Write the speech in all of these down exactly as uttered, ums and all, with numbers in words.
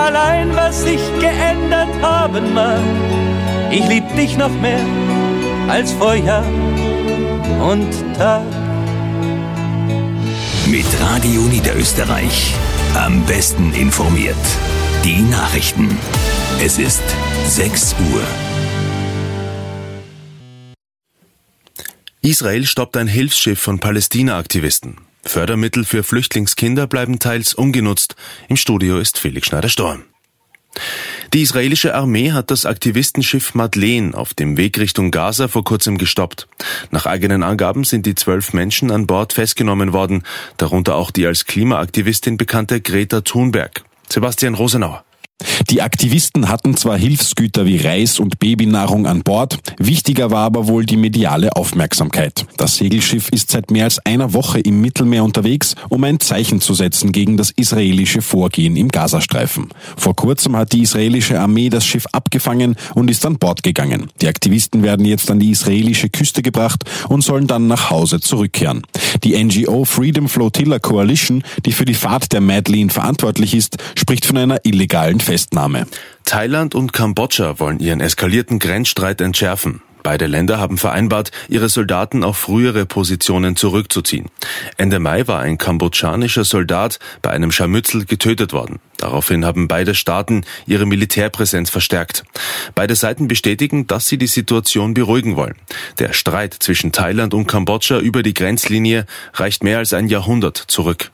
allein was sich geändert haben mag. Ich lieb dich noch mehr als vor Jahr und Tag. Mit Radio Niederösterreich. Am besten informiert. Die Nachrichten. Es ist sechs Uhr. Israel stoppt ein Hilfsschiff von Palästina-Aktivisten. Fördermittel für Flüchtlingskinder bleiben teils ungenutzt. Im Studio ist Felix Schneider-Storm. Die israelische Armee hat das Aktivistenschiff Madeleine auf dem Weg Richtung Gaza vor kurzem gestoppt. Nach eigenen Angaben sind die zwölf Menschen an Bord festgenommen worden, darunter auch die als Klimaaktivistin bekannte Greta Thunberg. Sebastian Rosenauer. Die Aktivisten hatten zwar Hilfsgüter wie Reis und Babynahrung an Bord, wichtiger war aber wohl die mediale Aufmerksamkeit. Das Segelschiff ist seit mehr als einer Woche im Mittelmeer unterwegs, um ein Zeichen zu setzen gegen das israelische Vorgehen im Gazastreifen. Vor kurzem hat die israelische Armee das Schiff abgefangen und ist an Bord gegangen. Die Aktivisten werden jetzt an die israelische Küste gebracht und sollen dann nach Hause zurückkehren. Die N G O Freedom Flotilla Coalition, die für die Fahrt der Madeleine verantwortlich ist, spricht von einer illegalen Festnahme. Thailand und Kambodscha wollen ihren eskalierten Grenzstreit entschärfen. Beide Länder haben vereinbart, ihre Soldaten auf frühere Positionen zurückzuziehen. Ende Mai war ein kambodschanischer Soldat bei einem Scharmützel getötet worden. Daraufhin haben beide Staaten ihre Militärpräsenz verstärkt. Beide Seiten bestätigen, dass sie die Situation beruhigen wollen. Der Streit zwischen Thailand und Kambodscha über die Grenzlinie reicht mehr als ein Jahrhundert zurück.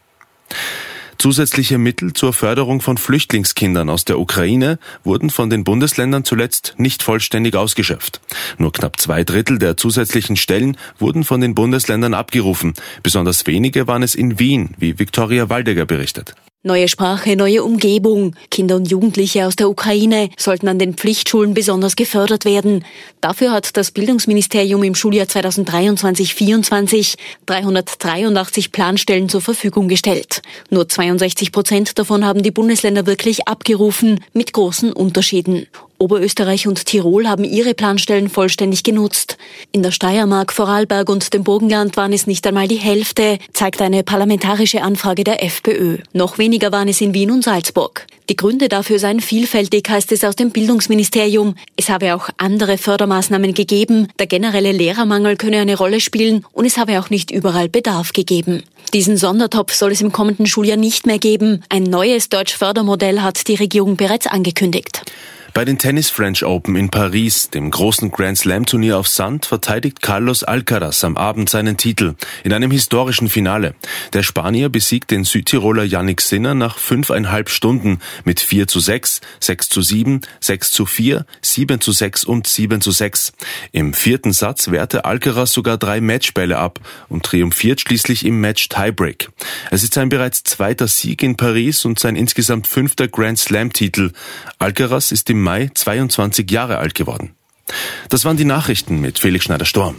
Zusätzliche Mittel zur Förderung von Flüchtlingskindern aus der Ukraine wurden von den Bundesländern zuletzt nicht vollständig ausgeschöpft. Nur knapp zwei Drittel der zusätzlichen Stellen wurden von den Bundesländern abgerufen. Besonders wenige waren es in Wien, wie Viktoria Waldegger berichtet. Neue Sprache, neue Umgebung. Kinder und Jugendliche aus der Ukraine sollten an den Pflichtschulen besonders gefördert werden. Dafür hat das Bildungsministerium im Schuljahr zweitausenddreiundzwanzig vierundzwanzig dreihundertdreiundachtzig Planstellen zur Verfügung gestellt. Nur zweiundsechzig Prozent davon haben die Bundesländer wirklich abgerufen, mit großen Unterschieden. Oberösterreich und Tirol haben ihre Planstellen vollständig genutzt. In der Steiermark, Vorarlberg und dem Burgenland waren es nicht einmal die Hälfte, zeigt eine parlamentarische Anfrage der FPÖ. Noch weniger waren es in Wien und Salzburg. Die Gründe dafür seien vielfältig, heißt es aus dem Bildungsministerium. Es habe auch andere Fördermaßnahmen gegeben, der generelle Lehrermangel könne eine Rolle spielen und es habe auch nicht überall Bedarf gegeben. Diesen Sondertopf soll es im kommenden Schuljahr nicht mehr geben. Ein neues Deutsch-Fördermodell hat die Regierung bereits angekündigt. Bei den Tennis French Open in Paris, dem großen Grand Slam Turnier auf Sand, verteidigt Carlos Alcaraz am Abend seinen Titel in einem historischen Finale. Der Spanier besiegt den Südtiroler Jannik Sinner nach fünfeinhalb Stunden mit vier zu sechs, sechs zu sieben, sechs zu vier, sieben zu sechs und sieben zu sechs. Im vierten Satz wehrte Alcaraz sogar drei Matchbälle ab und triumphiert schließlich im Match Tiebreak. Es ist sein bereits zweiter Sieg in Paris und sein insgesamt fünfter Grand Slam Titel. Alcaraz ist im Mai zweiundzwanzig Jahre alt geworden. Das waren die Nachrichten mit Felix Schneider-Storm.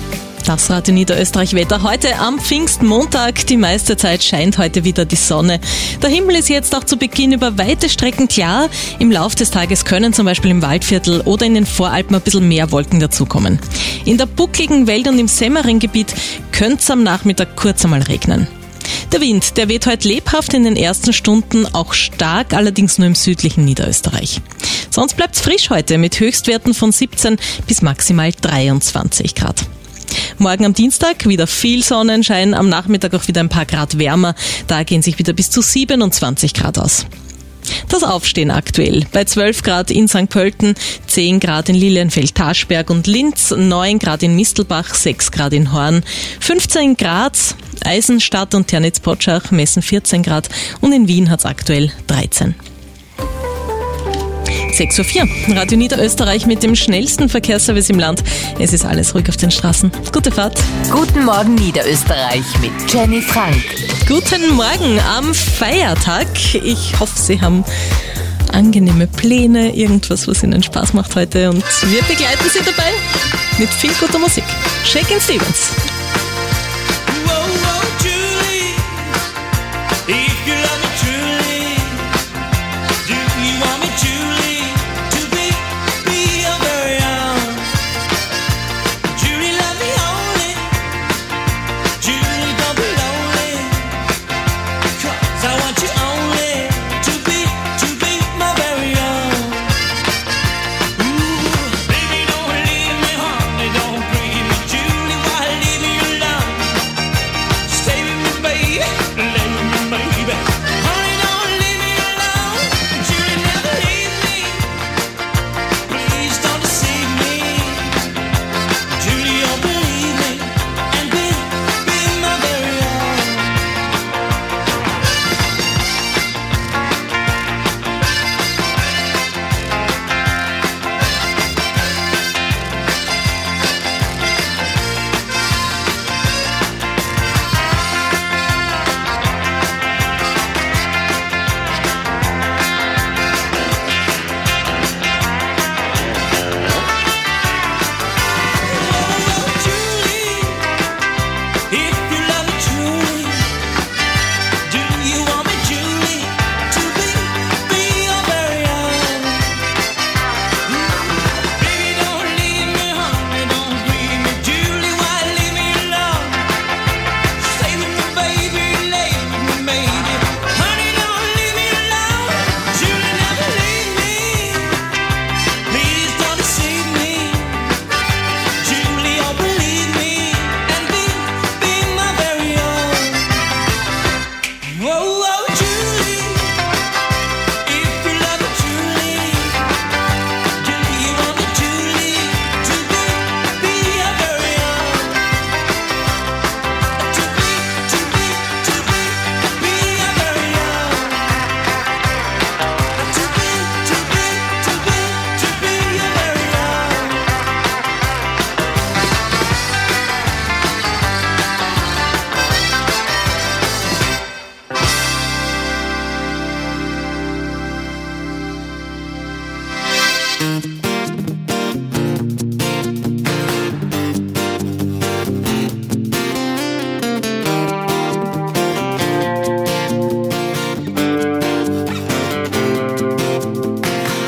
Das Radio Niederösterreich Wetter heute am Pfingstmontag. Die meiste Zeit scheint heute wieder die Sonne. Der Himmel ist jetzt auch zu Beginn über weite Strecken klar. Im Laufe des Tages können zum Beispiel im Waldviertel oder in den Voralpen ein bisschen mehr Wolken dazukommen. In der buckligen Welt und im Semmering-Gebiet könnte es am Nachmittag kurz einmal regnen. Der Wind, der weht heute lebhaft in den ersten Stunden, auch stark, allerdings nur im südlichen Niederösterreich. Sonst bleibt's frisch heute mit Höchstwerten von siebzehn bis maximal dreiundzwanzig Grad. Morgen am Dienstag wieder viel Sonnenschein, am Nachmittag auch wieder ein paar Grad wärmer. Da gehen sich wieder bis zu siebenundzwanzig Grad aus. Das Aufstehen aktuell bei zwölf Grad in Sankt Pölten, zehn Grad in Lilienfeld-Taschberg und Linz, neun Grad in Mistelbach, sechs Grad in Horn, fünfzehn Grad, Eisenstadt und Ternitz-Potschach messen vierzehn Grad und in Wien hat's aktuell dreizehn. sechs Uhr vier, Radio Niederösterreich mit dem schnellsten Verkehrsservice im Land. Es ist alles ruhig auf den Straßen. Gute Fahrt. Guten Morgen Niederösterreich mit Jenny Frank. Guten Morgen am Feiertag. Ich hoffe, Sie haben angenehme Pläne, irgendwas, was Ihnen Spaß macht heute. Und wir begleiten Sie dabei mit viel guter Musik. Shakin' Stevens. I want you only to be, to be my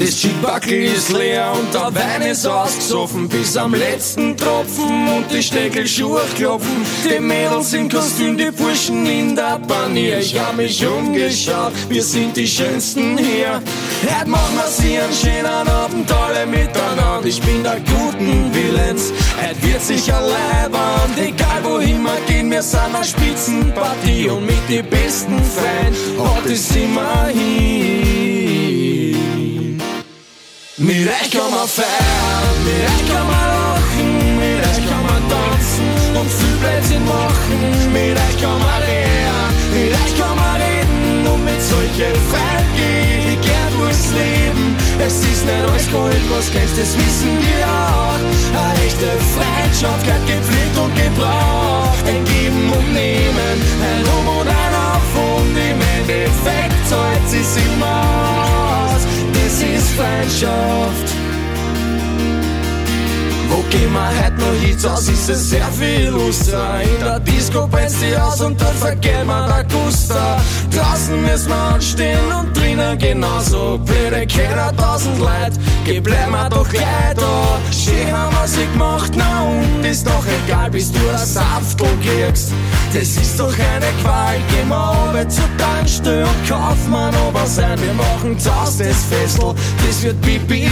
Das Chipbackel ist leer und der Wein ist ausgesoffen bis am letzten Tropfen und die Steckelschuhe klopfen. Die Mädels im Kostüm, die Burschen in der Panier. Ich hab mich umgeschaut, wir sind die Schönsten hier. Heute machen wir sie einen schönen Abend alle miteinander. Ich bin der guten Willens, heute wird sicher leibern. Egal wohin wir gehen, wir sind eine Spitzenpartie und mit die besten Freunden hat es immer hin. Mit euch kann man feiern, mit euch kann man lachen, mit euch kann man tanzen und viel Blödsinn machen. Mit euch kann man lernen, mit euch kann man reden und mit solchen Freunden geh ich gern durchs Leben. Es ist nicht alles Gold, was kennst, das wissen wir auch. Eine echte Freundschaft gehört gepflegt und gebraucht. Ein Geben und Nehmen, ein Um und ein Auf und im Endeffekt zahlt sie's immer aus. Das ist Freundschaft. Wo gehen wir heute noch hin? Das ist es sehr viel luster. In der Disco brennt's die aus und dort vergeht man der Guster. Draußen müssen wir anstehen und drinnen genauso. Blöde Kinder, tausend Leute, geh bleiben wir doch gleich da. Schön haben wir sie gemacht, na und ist doch egal, bis du das Saftel kriegst. Das ist doch eine Qual, gehen wir runter zur Tankstelle und kaufen wir noch was ein. Wir machen Zaus das Fessel, das wird pipi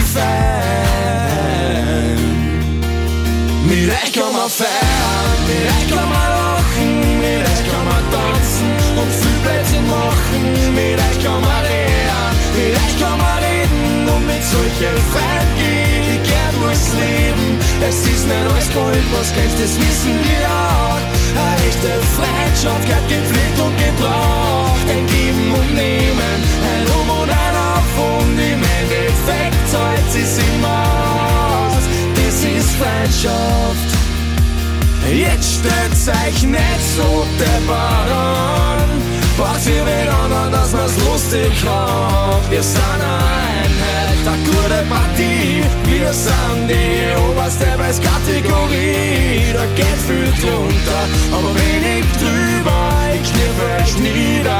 fein. Mit euch kann man feiern, mit euch kann man lachen, mit euch kann man tanzen und viel Blödsinn machen. Mit euch kann man lernen, mit euch kann man reden und mit solchen Freunden geh ich gern durchs Leben. Es ist nicht alles Gold, was kennst, das wissen wir auch. Eine echte Freundschaft gehört gepflegt und gebraucht. Ein Geben und Nehmen, ein Um und ein Auf und im Endeffekt zahlt sie's immer aus. Das ist Freundschaft. Jetzt stellt's euch nicht so deppert an. Braucht ihr wieder an, dass man's lustig hat. Wir sind eine Einheit, eine gute Partie. Wir sind die oberste Preiskategorie. Da geht viel drunter, aber wenig drüber. Ich kniff euch nieder.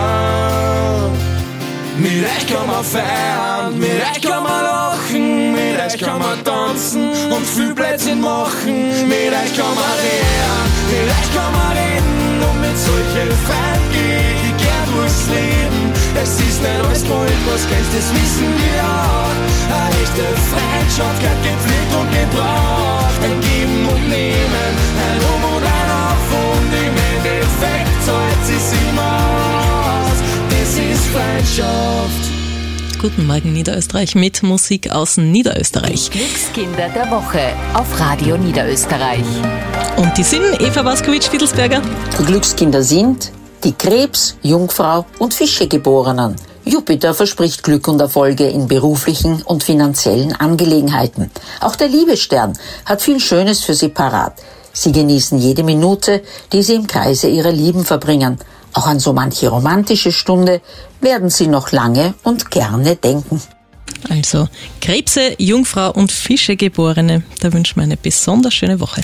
Mit euch kann man feiern, mit euch kann man lachen, mit euch kann man tanzen und viel Blödsinn machen. Mit euch kann man lernen, mit euch kann man reden und mit solchen Freunden geh ich gern durchs Leben. Es ist nicht alles Gold, was kennst, das wissen wir auch. Eine echte Freundschaft gehört gepflegt und gebraucht. Ein Geben und Nehmen, ein Um und ein Auf und im Endeffekt zahlt sie's immer aus. Das ist Freundschaft. Guten Morgen Niederösterreich mit Musik aus Niederösterreich. Glückskinder der Woche auf Radio Niederösterreich. Und die sind Eva Waskowitsch-Fiedelsberger. Die Glückskinder sind die Krebs-, Jungfrau- und Fischegeborenen. Jupiter verspricht Glück und Erfolge in beruflichen und finanziellen Angelegenheiten. Auch der Liebesstern hat viel Schönes für sie parat. Sie genießen jede Minute, die sie im Kreise ihrer Lieben verbringen. Auch an so manche romantische Stunde werden sie noch lange und gerne denken. Also Krebse, Jungfrau und Fischegeborene, da wünschen wir eine besonders schöne Woche.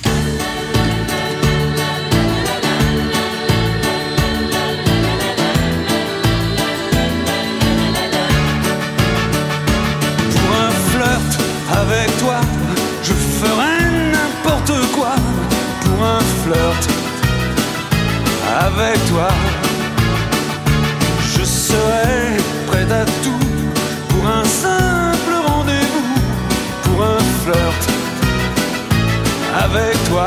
Pour un flirt avec toi, je ferai n'importe quoi. Pour un flirt avec toi, je serai prêt à tout. Pour un simple rendez-vous, pour un flirt avec toi.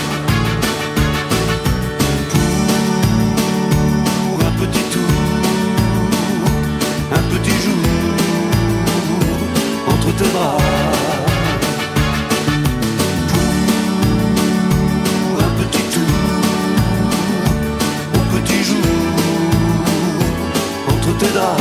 Pour un petit tour, un petit jour entre tes bras. Pour un petit tour, un petit jour entre tes draps.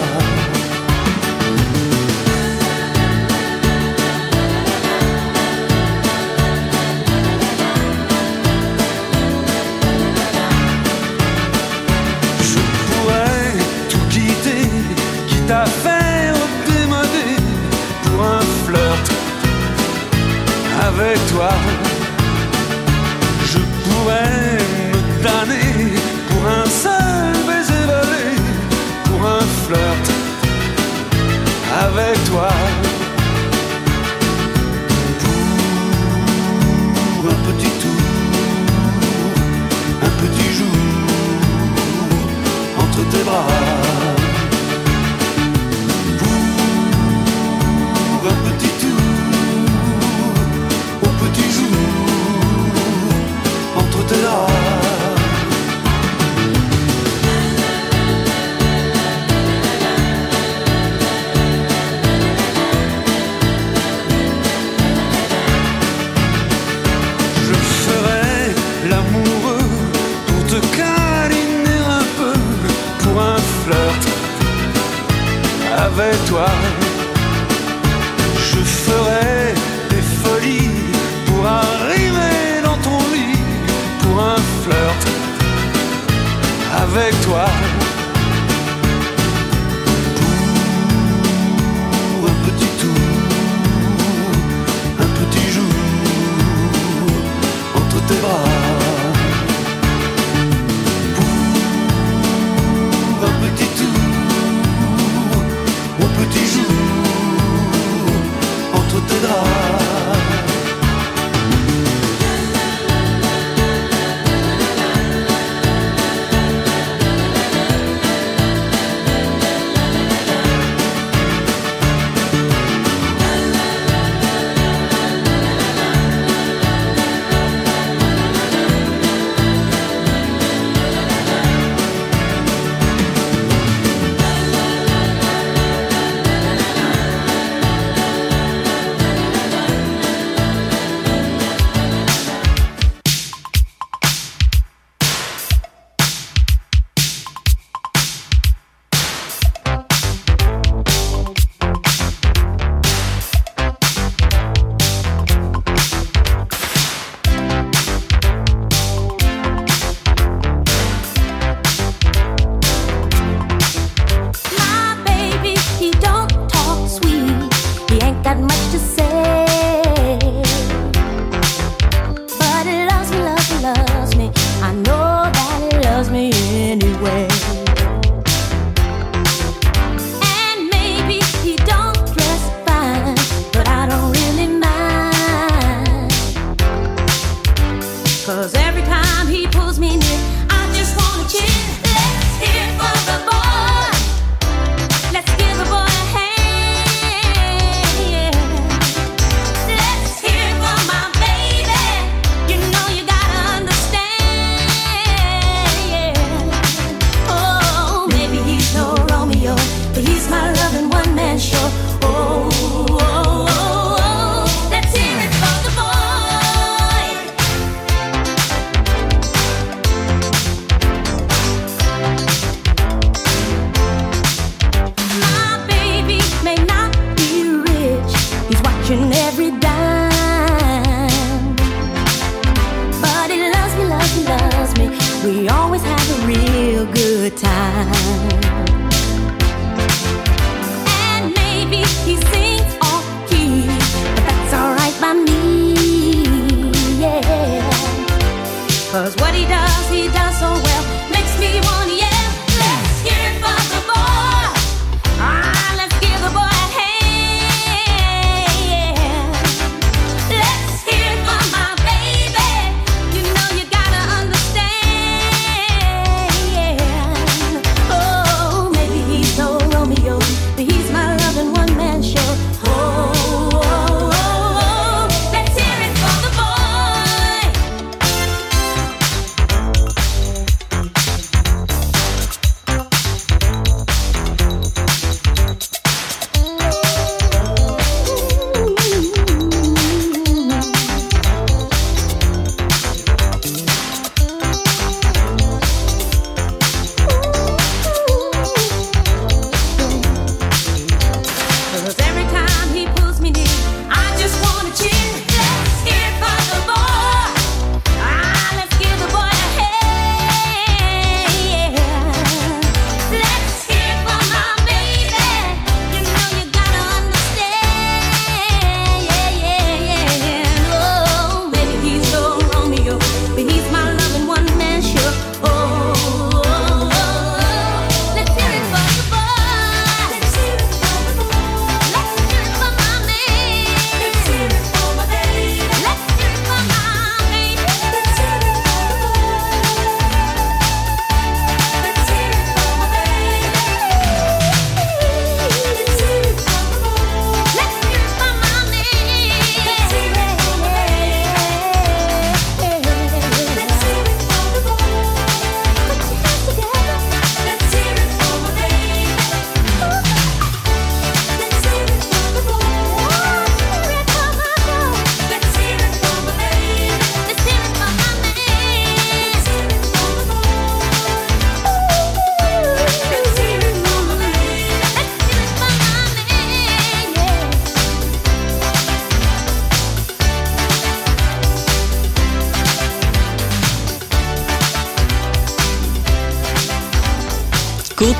À faire démoder pour un flirt avec toi. Je pourrais me damner pour un seul baiser volé, pour un flirt avec toi. tes bras. Pour un petit tour, au petit jour, entre tes draps. Avec toi, je ferai des folies pour arriver dans ton lit, pour un flirt avec toi, pour un petit tour, un petit jour entre tes bras. Petit jour, entre tes draps.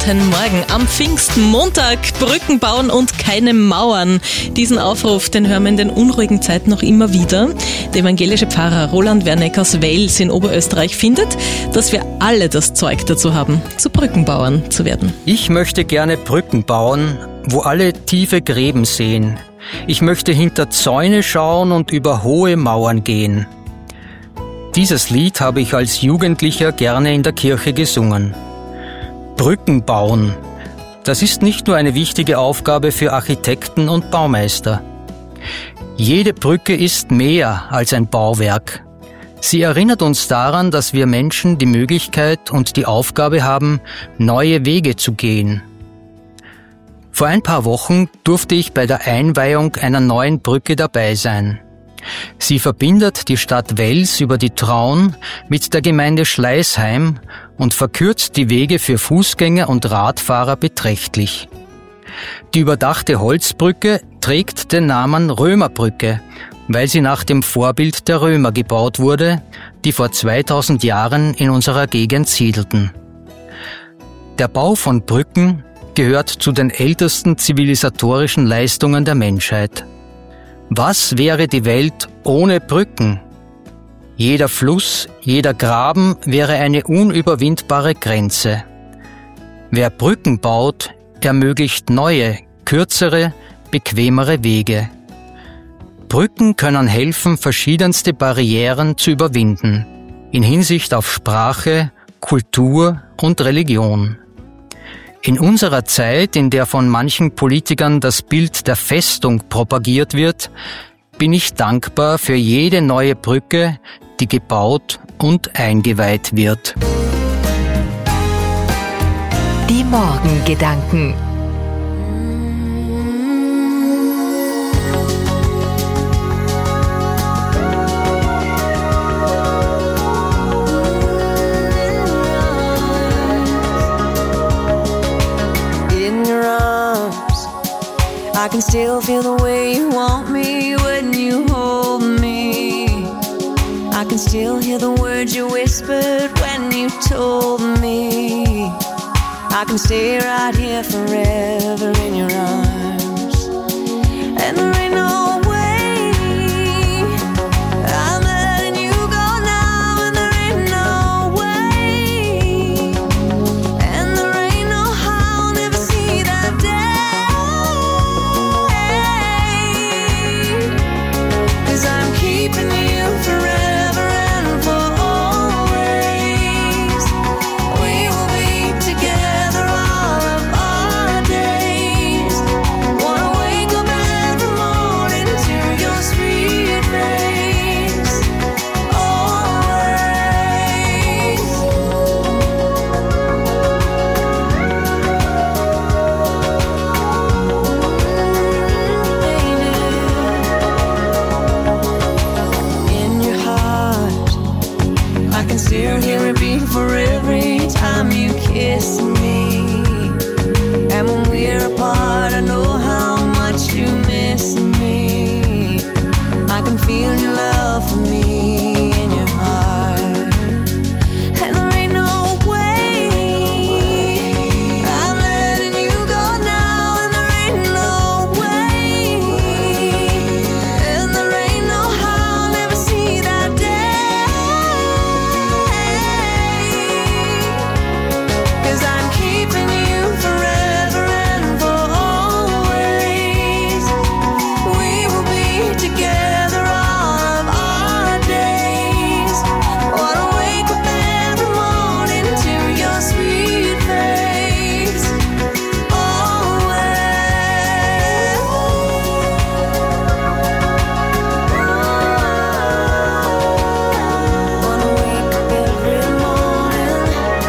Guten Morgen am Pfingstmontag. Brücken bauen und keine Mauern. Diesen Aufruf, den hören wir in den unruhigen Zeiten noch immer wieder. Der evangelische Pfarrer Roland Werneck aus Wels in Oberösterreich findet, dass wir alle das Zeug dazu haben, zu Brückenbauern zu werden. Ich möchte gerne Brücken bauen, wo alle tiefe Gräben sehen. Ich möchte hinter Zäune schauen und über hohe Mauern gehen. Dieses Lied habe ich als Jugendlicher gerne in der Kirche gesungen. Brücken bauen, das ist nicht nur eine wichtige Aufgabe für Architekten und Baumeister. Jede Brücke ist mehr als ein Bauwerk. Sie erinnert uns daran, dass wir Menschen die Möglichkeit und die Aufgabe haben, neue Wege zu gehen. Vor ein paar Wochen durfte ich bei der Einweihung einer neuen Brücke dabei sein. Sie verbindet die Stadt Wels über die Traun mit der Gemeinde Schleißheim und verkürzt die Wege für Fußgänger und Radfahrer beträchtlich. Die überdachte Holzbrücke trägt den Namen Römerbrücke, weil sie nach dem Vorbild der Römer gebaut wurde, die vor zweitausend Jahren in unserer Gegend siedelten. Der Bau von Brücken gehört zu den ältesten zivilisatorischen Leistungen der Menschheit. Was wäre die Welt ohne Brücken? Jeder Fluss, jeder Graben wäre eine unüberwindbare Grenze. Wer Brücken baut, ermöglicht neue, kürzere, bequemere Wege. Brücken können helfen, verschiedenste Barrieren zu überwinden, in Hinsicht auf Sprache, Kultur und Religion. In unserer Zeit, in der von manchen Politikern das Bild der Festung propagiert wird, bin ich dankbar für jede neue Brücke, die gebaut und eingeweiht wird. Die Morgengedanken. I can still feel the way you want me when you hold me. I can still hear the words you whispered when you told me. I can stay right here forever in your arms. And there ain't no way I'm letting you go now. And there ain't no way. And there ain't no how I'll never see that day. Keeping you forever and for always. We will be together all of our days. Wanna wake up every morning to your sweet face. Always. I can still hear a beat for every time you kiss me. And when we're apart, I know how much you miss me. I can feel your love for me in your heart. And there ain't no way I'm letting you go now. And there ain't no way. And there ain't no how I'll never see that day. I'm keeping you forever and for always. We will be together all of our days. Wanna wake up every morning to your sweet face. Always. Wanna wake up every morning.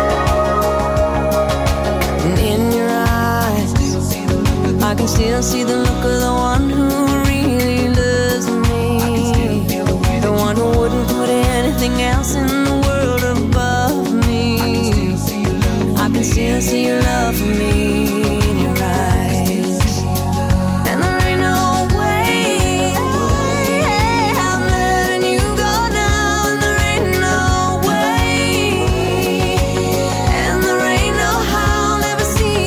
And in your eyes, I can still see the look of the one who really loves me. The one who wouldn't put anything else in the world above me. I can still see your love for me in your eyes. And there ain't no way I'm letting you go now. And there ain't no way. And there ain't no how I'll never see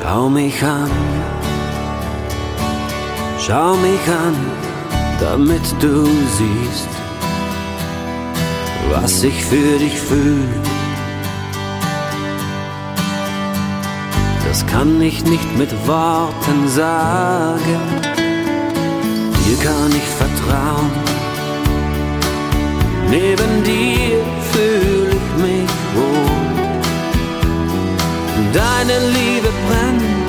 Schau mich an, schau mich an, damit du siehst, was ich für dich fühl. Das kann ich nicht mit Worten sagen, dir kann ich vertrauen. Neben dir fühl ich mich wohl. Deine Liebe brennt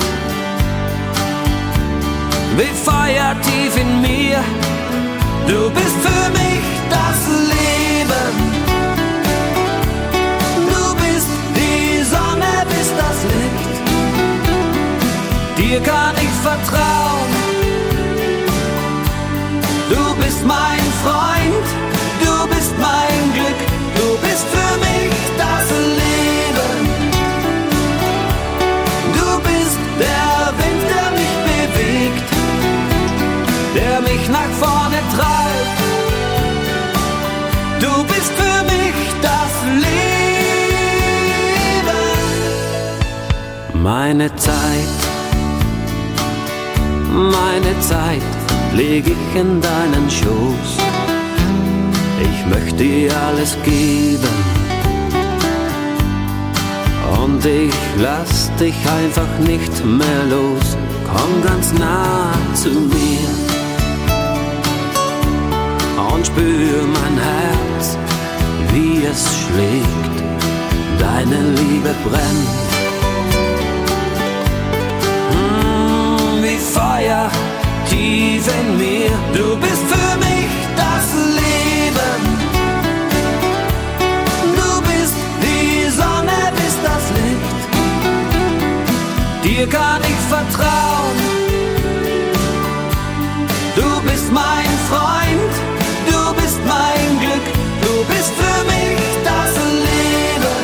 wie Feuer tief in mir. Du bist für mich das Leben. Du bist die Sonne, bist das Licht. Dir kann ich vertrauen. Du bist mein Freund, du bist mein Glück. Du bist für mich das Leben. Du bist der Wind, der mich bewegt, der mich nach vorne treibt. Du bist für mich das Leben. Meine Zeit, meine Zeit leg ich in deinen Schoß. Ich möchte dir alles geben und ich lass dich einfach nicht mehr los. Komm ganz nah zu mir und spür mein Herz, wie es schlägt. Deine Liebe brennt mm, wie Feuer tief in mir. Du bist für mich das Leben. Du bist die Sonne, bist das Licht. Dir kann ich vertrauen. Du bist mein Freund, du bist mein Glück. Du bist für mich das Leben.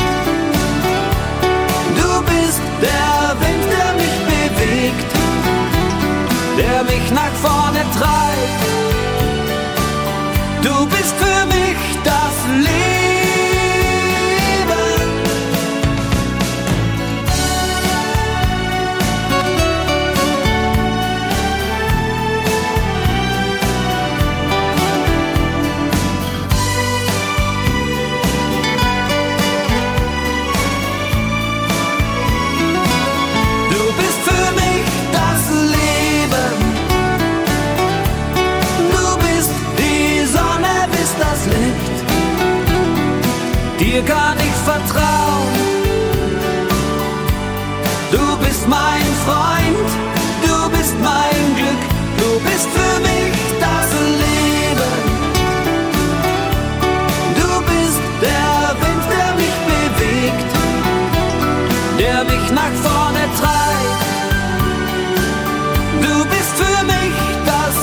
Du bist der Wind, der mich bewegt, der mich nach vorne treibt. Du bist für mich das Leben. Du bist für mich das Leben. Du bist die Sonne, bist das Licht. Dir kann ich vertrauen. Du bist mein Freund, du bist mein Glück. Du bist für mich das Leben. Du bist der Wind, der mich bewegt, der mich nach vorne treibt. Du bist für mich das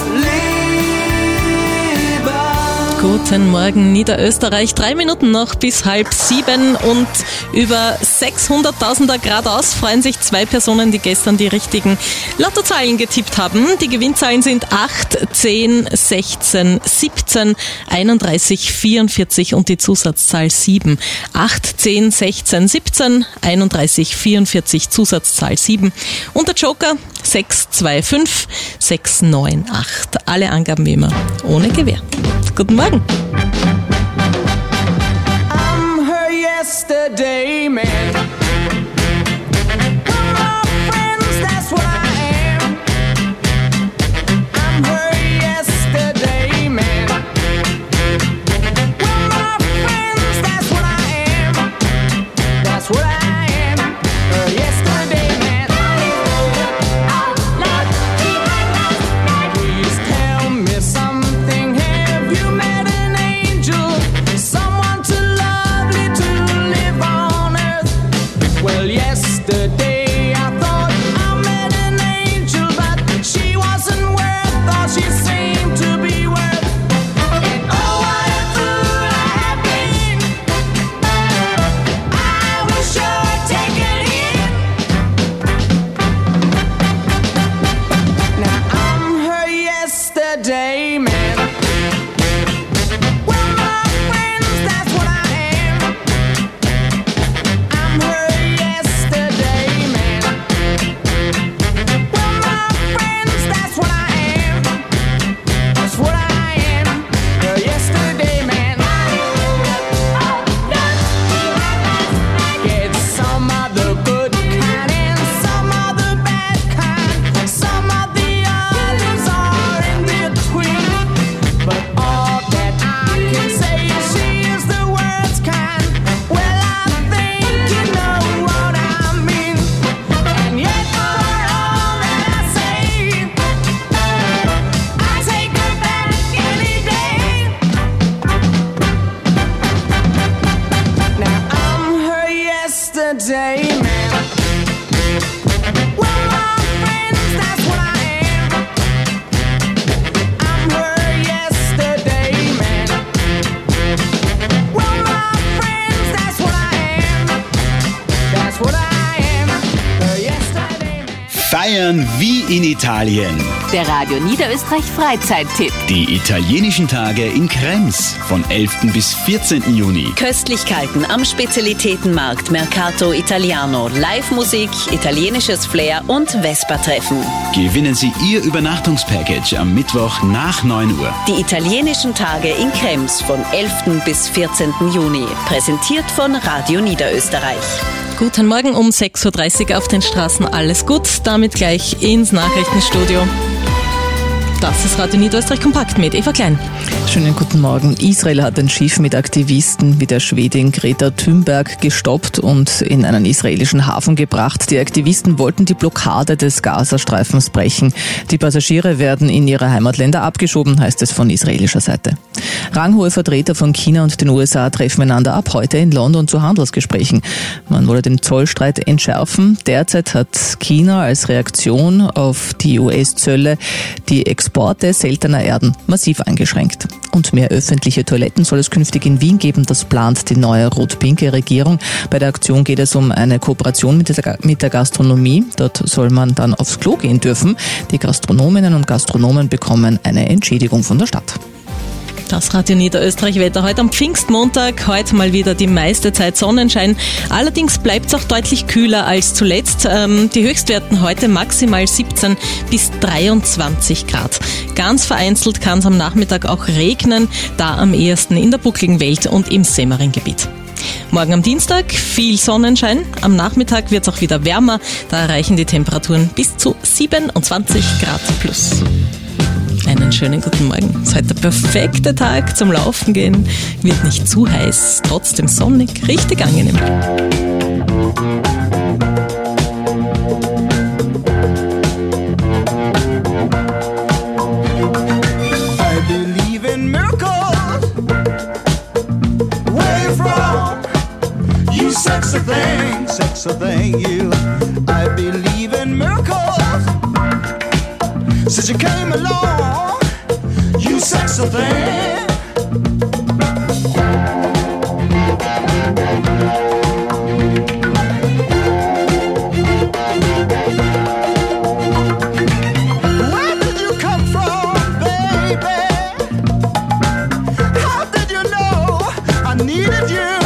Leben. Guten Morgen, Niederösterreich. Drei Minuten noch bis halb sieben und über sechshunderttausender geradeaus freuen sich zwei Personen, die gestern die richtigen Lottozahlen getippt haben. Die Gewinnzahlen sind acht, zehn, sechzehn, siebzehn, einunddreißig, vierundvierzig und die Zusatzzahl sieben. acht, zehn, sechzehn, siebzehn, einunddreißig, vierundvierzig, Zusatzzahl sieben. Und der Joker sechs zwei fünf sechs neun acht. Alle Angaben wie immer ohne Gewähr. Guten Morgen. I'm her yesterday man. We're all friends, that's what I am. I'm her yesterday man. We're all friends, that's what I am. That's what I am. Her yesterday man. Please tell me something. Have you met an angel? Someone too lovely to live on earth. Feiern wie in Italien. Der Radio Niederösterreich Freizeittipp. Die italienischen Tage in Krems von elften bis vierzehnten Juni. Köstlichkeiten am Spezialitätenmarkt Mercato Italiano, Live-Musik, italienisches Flair und Vespa-Treffen. Gewinnen Sie Ihr Übernachtungspackage am Mittwoch nach neun Uhr. Die italienischen Tage in Krems von elften bis vierzehnten Juni. Präsentiert von Radio Niederösterreich. Guten Morgen um sechs Uhr dreißig auf den Straßen. Alles gut, damit gleich ins Nachrichtenstudio. Das ist Radio Niederösterreich Kompakt mit Eva Klein. Schönen guten Morgen. Israel hat ein Schiff mit Aktivisten wie der Schwedin Greta Thunberg gestoppt und in einen israelischen Hafen gebracht. Die Aktivisten wollten die Blockade des Gazastreifens brechen. Die Passagiere werden in ihre Heimatländer abgeschoben, heißt es von israelischer Seite. Ranghohe Vertreter von China und den U S A treffen einander ab heute in London zu Handelsgesprächen. Man wolle den Zollstreit entschärfen. Derzeit hat China als Reaktion auf die U S-Zölle die Exporte seltener Erden massiv eingeschränkt. Und mehr öffentliche Toiletten soll es künftig in Wien geben. Das plant die neue rot-pinke Regierung. Bei der Aktion geht es um eine Kooperation mit der, mit der Gastronomie. Dort soll man dann aufs Klo gehen dürfen. Die Gastronominnen und Gastronomen bekommen eine Entschädigung von der Stadt. Das Radio Niederösterreich-Wetter heute am Pfingstmontag. Heute mal wieder die meiste Zeit Sonnenschein. Allerdings bleibt es auch deutlich kühler als zuletzt. Ähm, die Höchstwerten heute maximal siebzehn bis dreiundzwanzig Grad. Ganz vereinzelt kann es am Nachmittag auch regnen, da am ehesten in der buckligen Welt und im Semmering-Gebiet. Morgen am Dienstag viel Sonnenschein. Am Nachmittag wird es auch wieder wärmer. Da erreichen die Temperaturen bis zu siebenundzwanzig Grad plus. Einen schönen guten Morgen. Es ist heute der perfekte Tag zum Laufen gehen. Wird nicht zu heiß, trotzdem sonnig, richtig angenehm. I believe in miracles. Where you from? You sexy thing, sexy thing, you. I believe in miracles. Since you came along, you sexy thing. Where did you come from, baby? How did you know I needed you?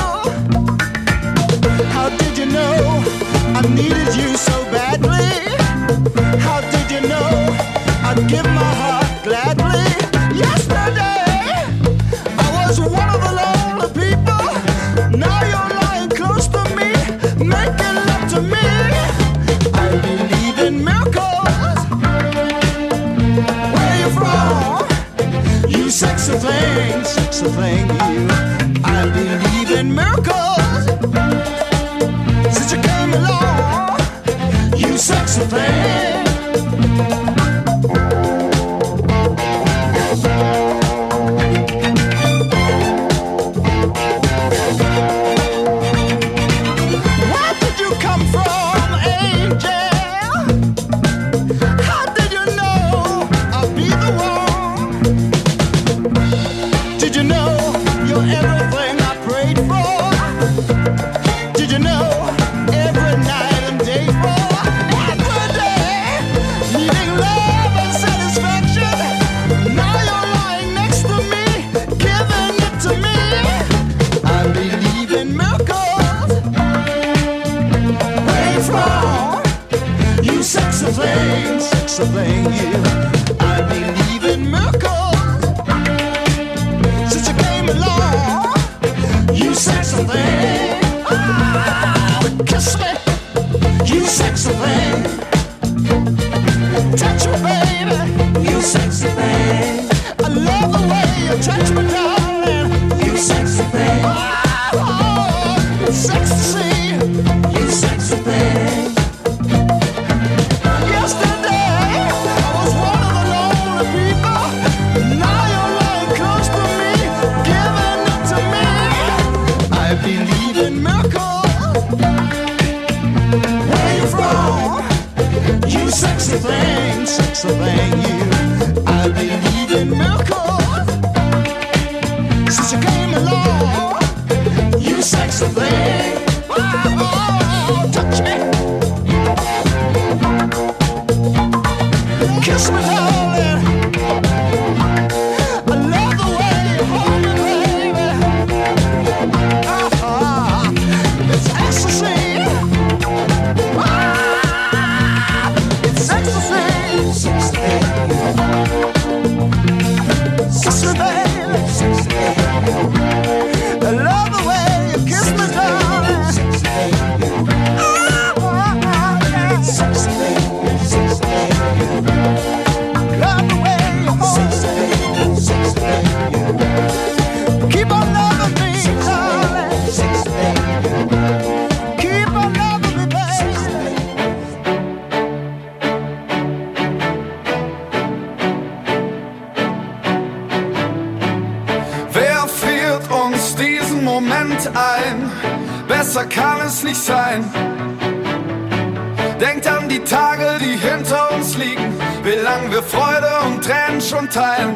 How did you know I needed you so badly? How did you know I'd give my heart gladly? Yesterday, I was one of the lonely people. Now you're lying close to me, making love to me. I believe in miracles. Where you from? You sexy thing, sexy thing, you. I believe in miracles. Since you came along, you sexy thing. Sexy thing, you. I believe in miracles. Since you came along, you sexy thing. Oh, kiss me, you sexy thing. Touch me, baby, you sexy thing. I love the way you touch me, darling. You sexy thing. Oh, it's sexy to see. You sexy thing. Sexy thing, sexy thing, you. I believe in miracles. Since you came along, you sexy thing. Oh, touch me. kiss me, darling. I love the way you hold me, baby. Uh-huh. It's ecstasy. Ah, it's ecstasy. Kiss me, baby. I love the way you kiss me, darling. Love the way you hold me. Keep on loving me, darling. Keep on loving me, baby. Wer friert uns diesen Moment ein? Besser kann es nicht sein. Denkt an die Tage, die hinter uns liegen, wie lang wir Freude und Tränen schon teilen.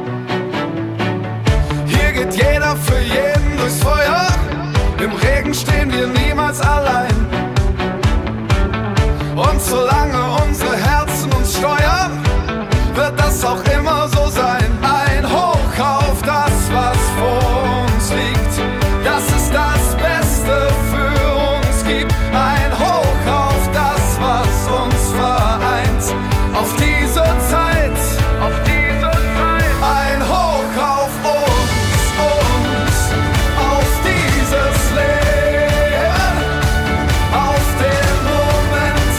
Hier geht jeder für jeden durchs Feuer, im Regen stehen wir niemals allein. Und solange unsere Herzen uns steuern, wird das auch immer so sein. Ein Hoch auf das, was vor uns liegt, das ist das Beste für uns gibt. Ein Hoch auf das, was uns vereint, auf diese Zeit, auf diese Zeit. Ein Hoch auf uns, uns, auf dieses Leben, auf den Moment,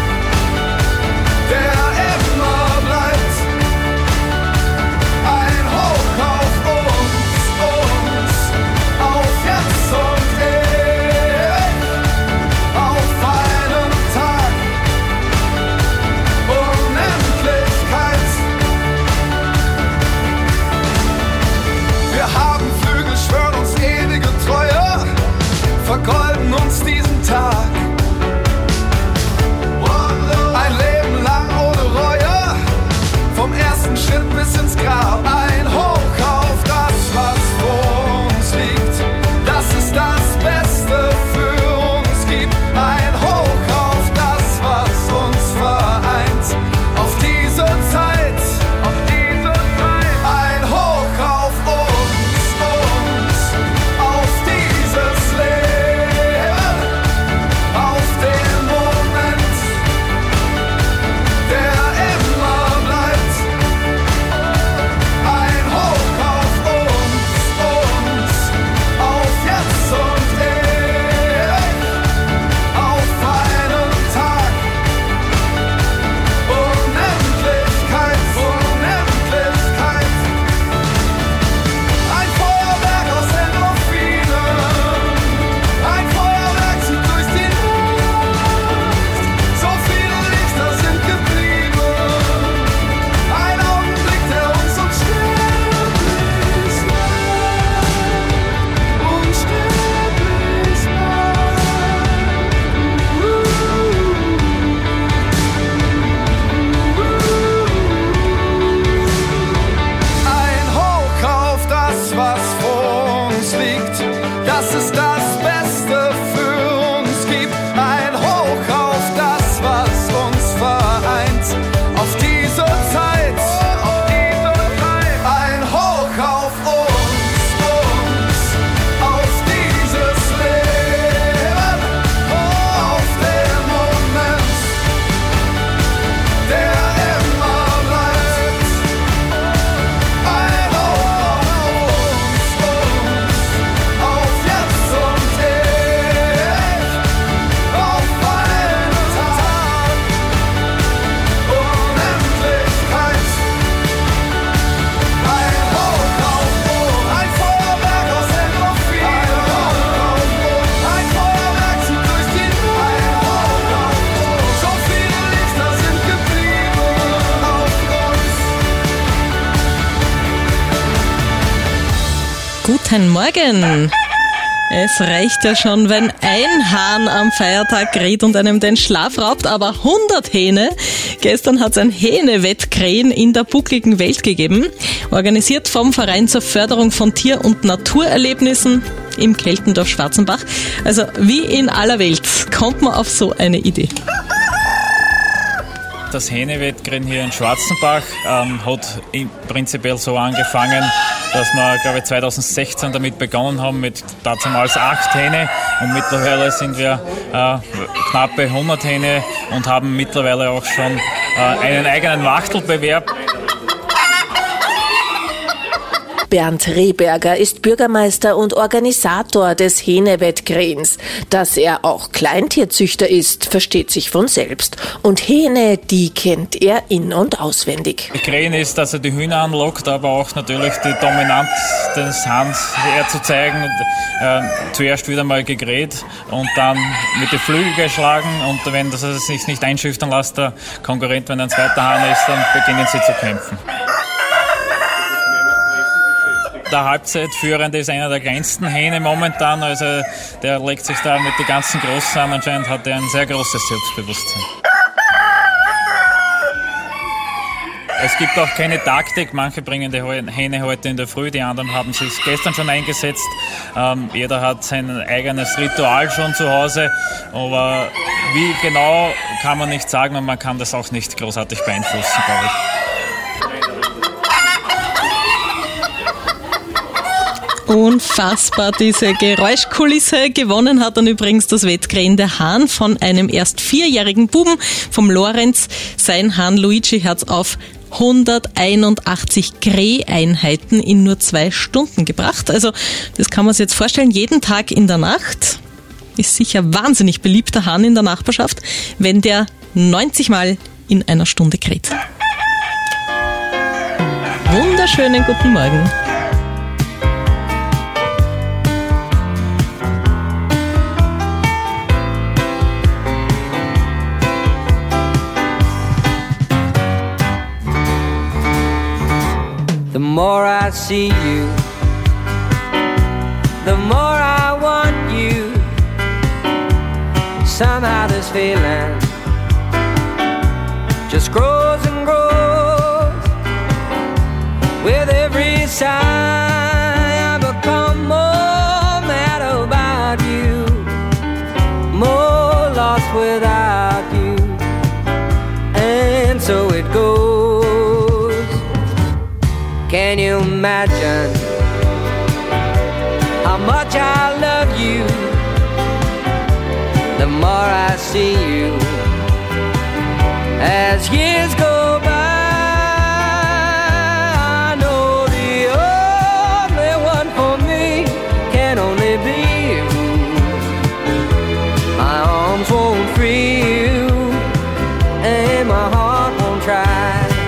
der immer bleibt. Ein Hoch auf uns, uns, auf jetzt und ewig, auf einen Tag, Unendlichkeit. Wir haben Flügel, schwören uns ewige Treue, vergolden uns diesen Tag. Ein Leben lang ohne Reue, vom ersten Schritt bis ins Grab. Ein Hoch auf das, was vor uns liegt, das ist das Beste für uns gibt. Ein Hoch auf das, was uns vereint, auf diese Zeit, auf diese Zeit. Ein Hoch auf uns, uns, auf dieses Leben, auf den Moment, der immer bleibt. Ein Hoch auf uns, uns, auf jetzt und ewig, auf einen Tag, Unendlichkeit, Unendlichkeit. Ein Feuerwerk aus Endorphinen, ein Feuerwerk zieht durch die Luft. So viele Lichter sind geblieben, ein Augenblick, der uns unsterblich macht, unsterblich macht. Ein Hoch auf das, was vor uns liegt, das ist das Beste für uns gibt. Ein Hoch auf das, was uns vereint, auf diese Zeit, auf diese Zeit. Ein Hoch auf uns, uns, auf dieses Leben, auf den Moment, der immer bleibt. Ein Hoch auf uns, uns, auf jetzt und ewig, auf einen Tag, Unendlichkeit. Ein Hoch auf uns, ein Feuerwerk aus Endorphinen. Ein Feuerwerk zieht durch die Luft. So viele Lichter sind geblieben auf uns. Guten Morgen. Es reicht ja schon, wenn ein Hahn am Feiertag kräht und einem den Schlaf raubt, aber hundert Hähne. Gestern hat es ein Hähne-Wettkrähen in der buckligen Welt gegeben, organisiert vom Verein zur Förderung von Tier- und Naturerlebnissen im Keltendorf Schwarzenbach. Also wie in aller Welt kommt man auf so eine Idee. das Hähne-Wettrennen hier in Schwarzenbach ähm, hat prinzipiell so angefangen, dass wir, glaube ich, zweitausendsechzehn damit begonnen haben mit damals acht Hähne und mittlerweile sind wir äh, knappe hundert Hähne und haben mittlerweile auch schon äh, einen eigenen Wachtelbewerb. Bernd Rehberger ist Bürgermeister und Organisator des Hähne-Wettgrens. Dass er auch Kleintierzüchter ist, versteht sich von selbst. Und Hähne, die kennt er in- und auswendig. Krähen ist, dass er die Hühner anlockt, aber auch natürlich die Dominanz des Hahns herzuzeigen. Äh, zuerst wieder mal gegräht und dann mit den Flügeln geschlagen. Und wenn das sich nicht einschüchtern lässt, der Konkurrent, wenn ein zweiter Hahn ist, dann beginnen sie zu kämpfen. Der Halbzeitführende ist einer der kleinsten Hähne momentan, also der legt sich da mit den ganzen Großen an. Anscheinend hat er ein sehr großes Selbstbewusstsein. Es gibt auch keine Taktik, manche bringen die Hähne heute in der Früh, die anderen haben sich gestern schon eingesetzt. Ähm, jeder hat sein eigenes Ritual schon zu Hause, aber wie genau kann man nicht sagen und man kann das auch nicht großartig beeinflussen, glaube ich. Unfassbar, diese Geräuschkulisse. Gewonnen hat dann übrigens das Wettrennen der Hahn von einem erst vierjährigen Buben, vom Lorenz. Sein Hahn Luigi hat's auf hunderteinundachtzig Kräheinheiten in nur zwei Stunden gebracht. Also das kann man sich jetzt vorstellen, jeden Tag in der Nacht. Ist sicher wahnsinnig beliebter Hahn in der Nachbarschaft, wenn der neunzig Mal in einer Stunde kräht. Wunderschönen guten Morgen. The more I see you, the more I want you. Somehow this feeling just grows and grows. With every sigh I become more mad about you, more lost without you. And so it goes. Can you imagine how much I love you? The more I see you as years go by, I know the only one for me can only be you. My arms won't free you and my heart won't try.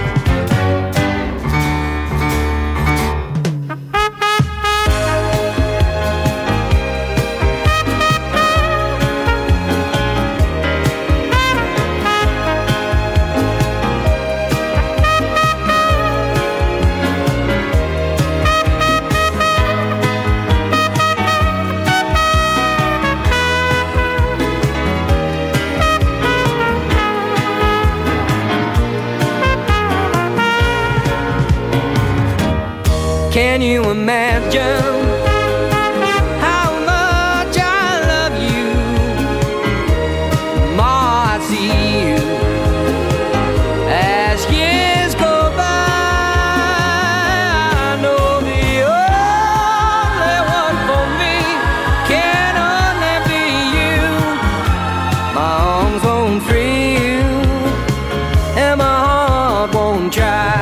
Can you imagine how much I love you? The more I see you as years go by, I know the only one for me can only be you. My arms won't free you and my heart won't try.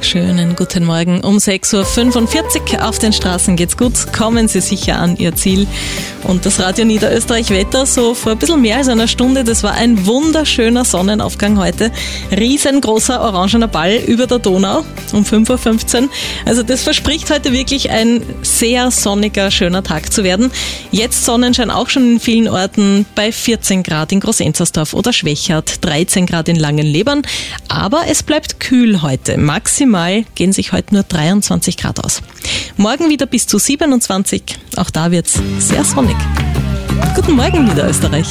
Schönen guten Morgen. Um sechs Uhr fünfundvierzig auf den Straßen geht's gut. Kommen Sie sicher an Ihr Ziel. Und das Radio Niederösterreich Wetter so vor ein bisschen mehr als einer Stunde. Das war ein wunderschöner Sonnenaufgang heute. Riesengroßer orangener Ball über der Donau um fünf Uhr fünfzehn. Also das verspricht heute wirklich ein sehr sonniger, schöner Tag zu werden. Jetzt Sonnenschein auch schon in vielen Orten bei vierzehn Grad in Groß-Enzersdorf oder Schwechat, dreizehn Grad in Langenlebern. Aber es bleibt kühl heute. Maximal gehen sich heute nur dreiundzwanzig Grad aus. Morgen wieder bis zu siebenundzwanzig. Auch da wird's sehr sonnig. Guten Morgen, Niederösterreich.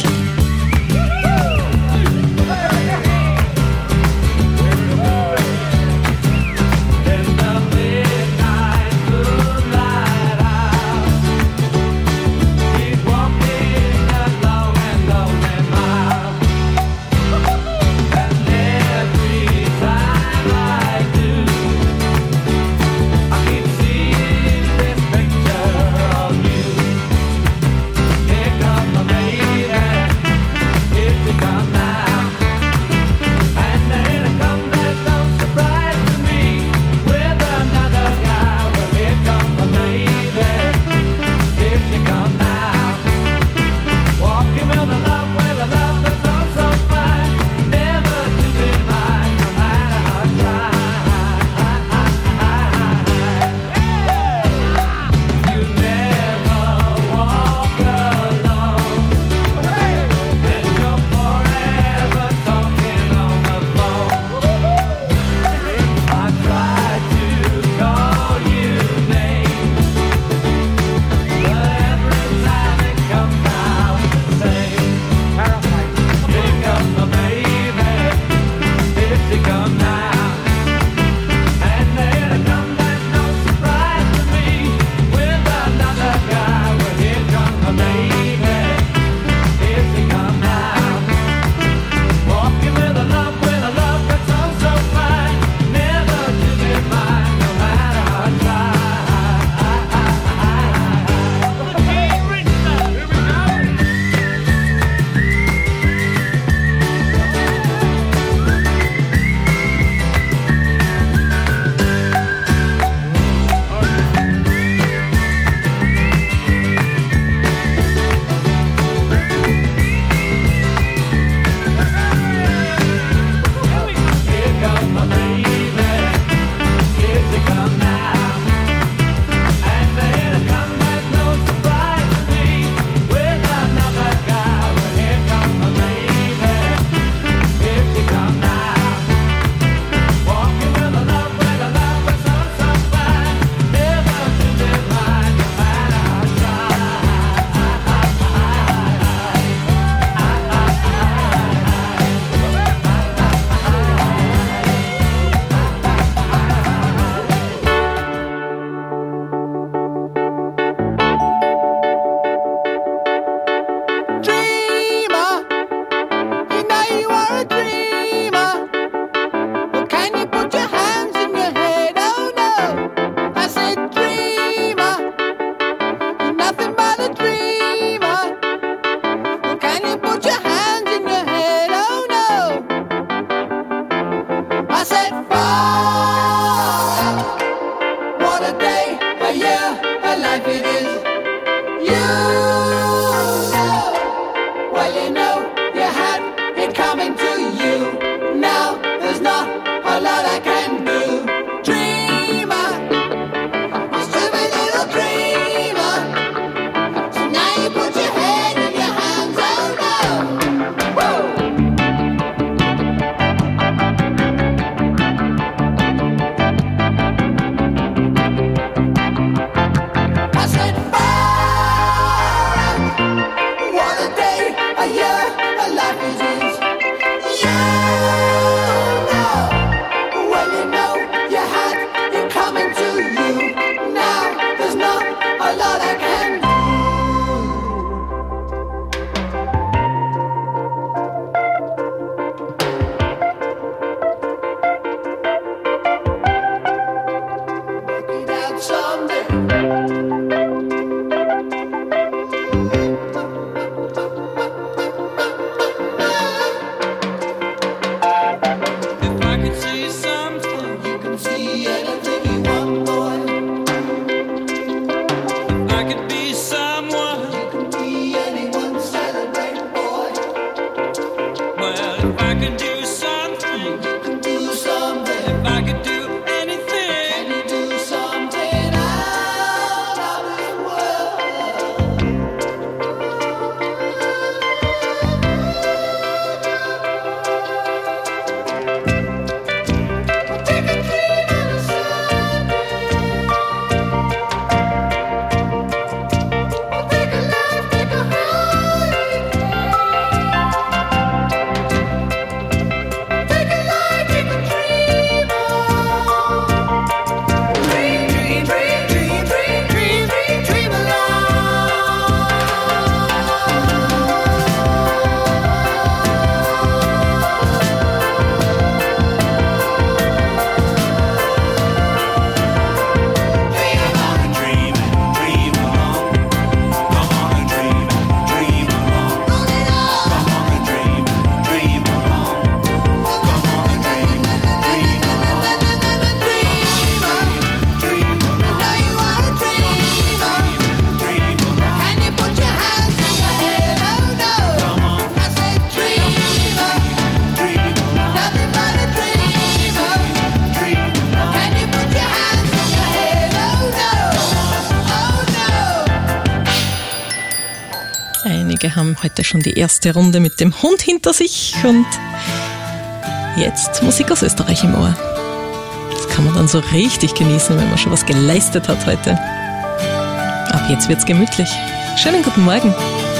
Beide haben heute schon die erste Runde mit dem Hund hinter sich und jetzt Musik aus Österreich im Ohr. Das kann man dann so richtig genießen, wenn man schon was geleistet hat heute. Ab jetzt wird's gemütlich. Schönen guten Morgen.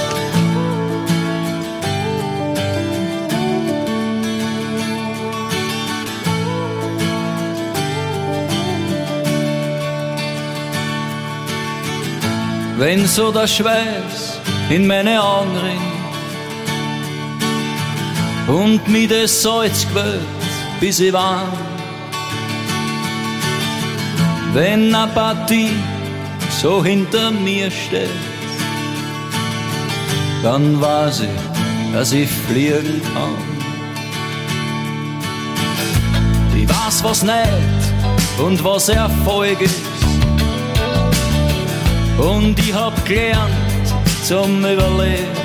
Wenn so der Schweiß in meine Augen rinnt und mir das Salz quält, bis ich warm. Wenn eine Partie so hinter mir steht, dann weiß ich, dass ich fliegen kann. Ich weiß, was nicht und was Erfolg ist. Und ich hab gelernt zum Überleben.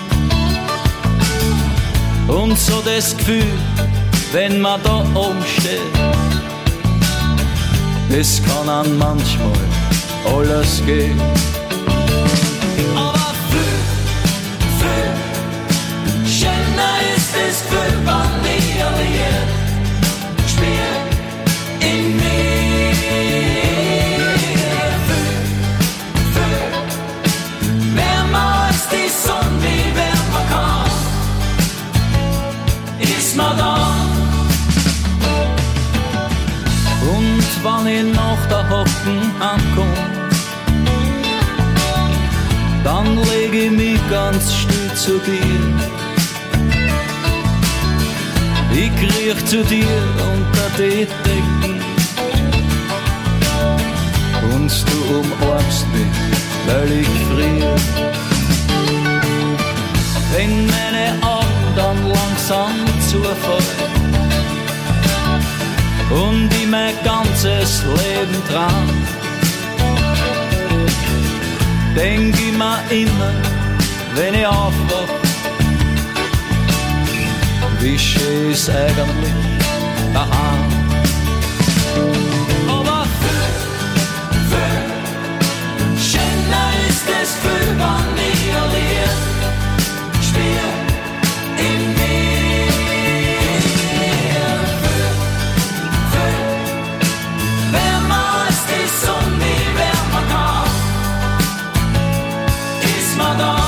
Und so das Gefühl, wenn man da oben steht, es kann an manchmal alles gehen. Aber viel, viel schöner ist das Gefühl, wenn ich allein spiel in mir. Die Sonne, wie wärmer kann, ist mir da. Und wenn ich nach der Hocken ankomm, dann leg ich mich ganz still zu dir. Ich kriech zu dir unter die Decken und du umarmst mich, weil ich friere. Wenn meine Augen dann langsam zufallen und ich mein ganzes Leben dran, denk ich mir immer, wenn ich aufwach, wie schön ist eigentlich daheim. Aber viel, viel schöner ist das Gefühl, wenn ich allein in mir. Wärmer als die Sonne, wie wärmer kann, ist man da.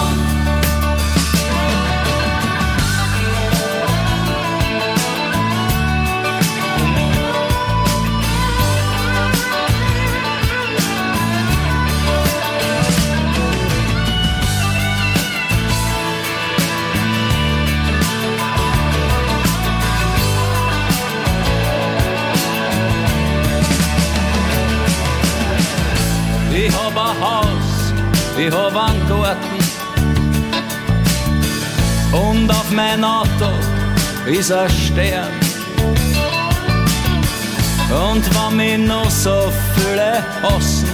Ich hab ein Haus, ich hab einen Garten und auf mein Auto ist ein Stern. Und wenn mich noch so viele hassen,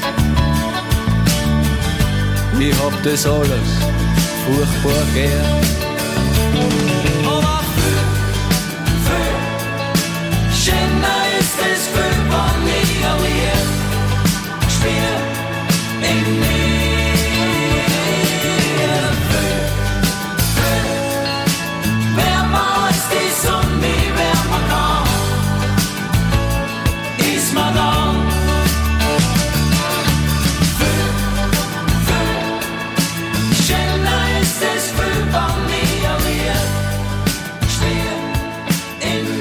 ich hab das alles furchtbar gern. Aber viel, viel schöner ist das Gefühl, wenn ich allein spiel in mir. Viel, viel wärmer als die Sonne, wie wärmer kann, ist man da. Viel, viel schöner ist das Gefühl, wenn ich allein spiel in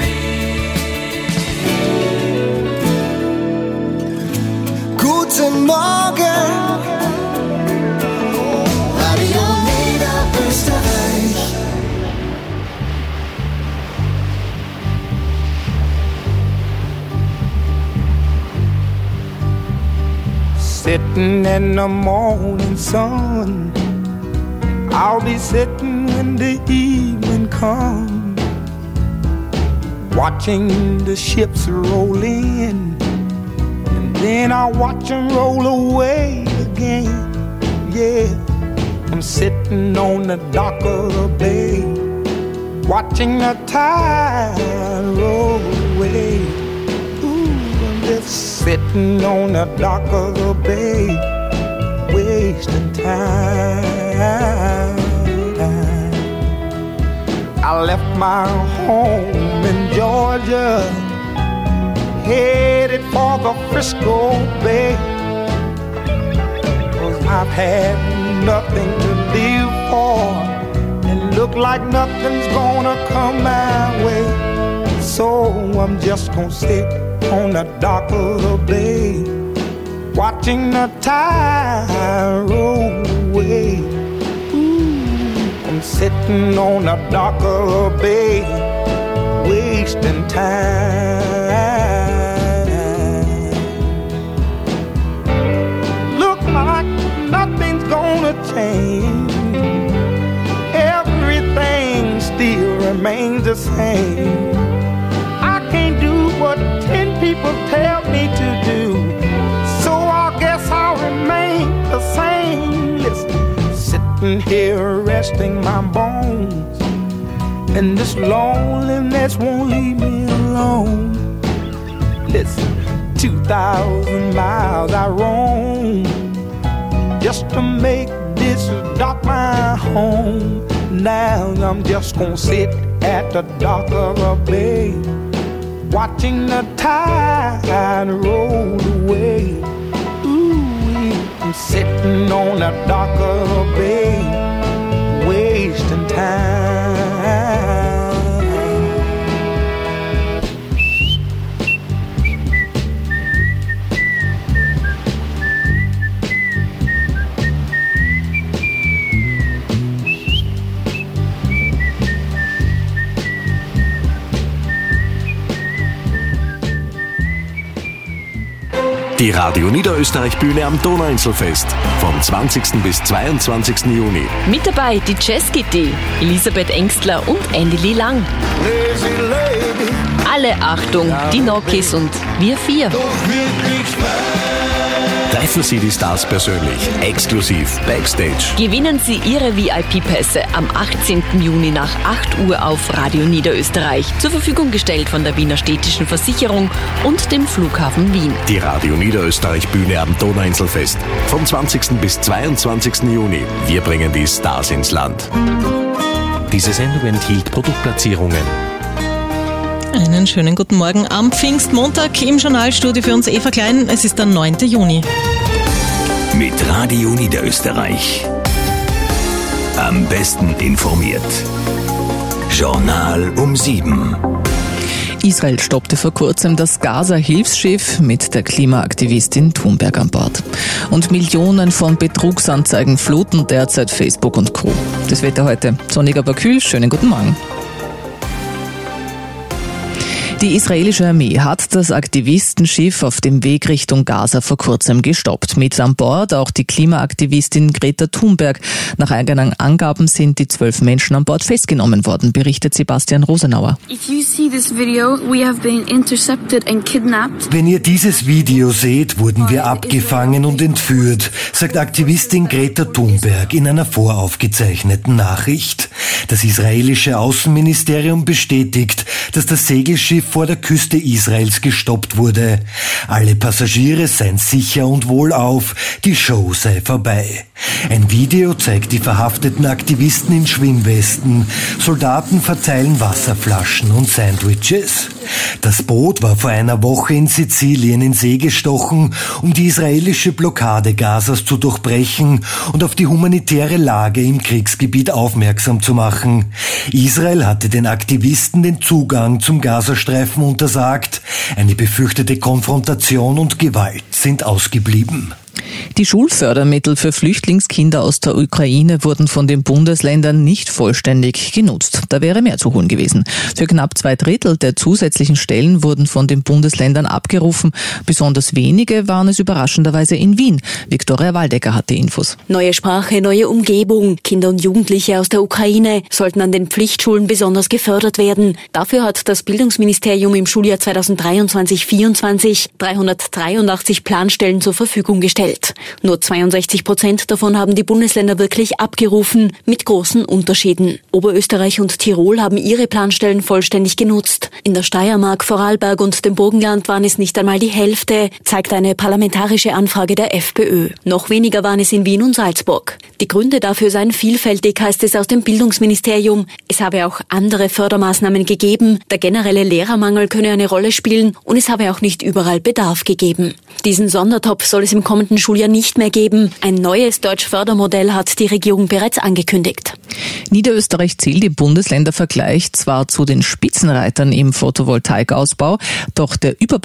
mir. Guten Morgen, Radio Niederösterreich. Sitting in the morning sun, I'll be sitting when the evening comes, watching the ships roll in. Then I watch them roll away again. Yeah, I'm sitting on the dock of the bay, watching the tide roll away. Ooh, I'm just sitting on the dock of the bay, wasting time. I left my home in Georgia, headed for the Frisco Bay. 'Cause I've had nothing to live for, and look like nothing's gonna come my way. So I'm just gonna sit on the dock of the bay, watching the tide roll away. Ooh, I'm sitting on the dock of the bay, wasting time. Look like nothing's gonna change, everything still remains the same. I can't do what ten people tell me to do, so I guess I'll remain the same. Listen, sitting here resting my bones, and this loneliness won't leave me alone. Listen, two thousand miles I roam just to make this dock my home. Now I'm just gonna sit at the dock of a bay, watching the tide roll away. Ooh, I'm sitting on the dock of a bay, wasting time. Die Radio Niederösterreich Bühne am Donauinselfest vom zwanzigsten bis zweiundzwanzigsten Juni. Mit dabei die Jazzkitty, Elisabeth Engstler und Andy Lang. Alle Achtung, die Nokis und wir vier. Treffen Sie die Stars persönlich, exklusiv Backstage. Gewinnen Sie Ihre V I P-Pässe am achtzehnten Juni nach acht Uhr auf Radio Niederösterreich. Zur Verfügung gestellt von der Wiener Städtischen Versicherung und dem Flughafen Wien. Die Radio Niederösterreich Bühne am Donauinselfest vom zwanzigsten bis zweiundzwanzigsten Juni. Wir bringen die Stars ins Land. Diese Sendung enthielt Produktplatzierungen. Einen schönen guten Morgen am Pfingstmontag im Journalstudio für uns Eva Klein. Es ist der neunte Juni. Mit Radio Niederösterreich. Am besten informiert. Journal um sieben. Israel stoppte vor kurzem das Gaza-Hilfsschiff mit der Klimaaktivistin Thunberg an Bord. Und Millionen von Betrugsanzeigen fluten derzeit Facebook und Co. Das Wetter heute sonnig, aber kühl. Schönen guten Morgen. Die israelische Armee hat das Aktivistenschiff auf dem Weg Richtung Gaza vor kurzem gestoppt. Mit an Bord auch die Klimaaktivistin Greta Thunberg. Nach eigenen Angaben sind die zwölf Menschen an Bord festgenommen worden, berichtet Sebastian Rosenauer. Wenn ihr dieses Video seht, wurden wir abgefangen und entführt, sagt Aktivistin Greta Thunberg in einer voraufgezeichneten Nachricht. Das israelische Außenministerium bestätigt, dass das Segelschiff vor der Küste Israels gestoppt wurde. Alle Passagiere seien sicher und wohlauf, die Show sei vorbei. Ein Video zeigt die verhafteten Aktivisten in Schwimmwesten. Soldaten verteilen Wasserflaschen und Sandwiches. Das Boot war vor einer Woche in Sizilien in See gestochen, um die israelische Blockade Gazas zu durchbrechen und auf die humanitäre Lage im Kriegsgebiet aufmerksam zu machen. Israel hatte den Aktivisten den Zugang zum Gazastreifen untersagt. Eine befürchtete Konfrontation und Gewalt sind ausgeblieben. Die Schulfördermittel für Flüchtlingskinder aus der Ukraine wurden von den Bundesländern nicht vollständig genutzt. Da wäre mehr zu holen gewesen. Für knapp zwei Drittel der zusätzlichen Stellen wurden von den Bundesländern abgerufen. Besonders wenige waren es überraschenderweise in Wien. Viktoria Waldecker hat die Infos. Neue Sprache, neue Umgebung. Kinder und Jugendliche aus der Ukraine sollten an den Pflichtschulen besonders gefördert werden. Dafür hat das Bildungsministerium im Schuljahr zweitausenddreiundzwanzig vierundzwanzig dreihundertdreiundachtzig Planstellen zur Verfügung gestellt. Geld. Nur zweiundsechzig Prozent davon haben die Bundesländer wirklich abgerufen, mit großen Unterschieden. Oberösterreich und Tirol haben ihre Planstellen vollständig genutzt. In der Steiermark, Vorarlberg und dem Burgenland waren es nicht einmal die Hälfte, zeigt eine parlamentarische Anfrage der FPÖ. Noch weniger waren es in Wien und Salzburg. Die Gründe dafür seien vielfältig, heißt es aus dem Bildungsministerium. Es habe auch andere Fördermaßnahmen gegeben. Der generelle Lehrermangel könne eine Rolle spielen und es habe auch nicht überall Bedarf gegeben. Diesen Sondertopf soll es im kommenden Schuljahr nicht mehr geben. Ein neues Deutsch-Fördermodell hat die Regierung bereits angekündigt. Niederösterreich zählt im Bundesländervergleich zwar zu den Spitzenreitern im Photovoltaikausbau, doch der Überblick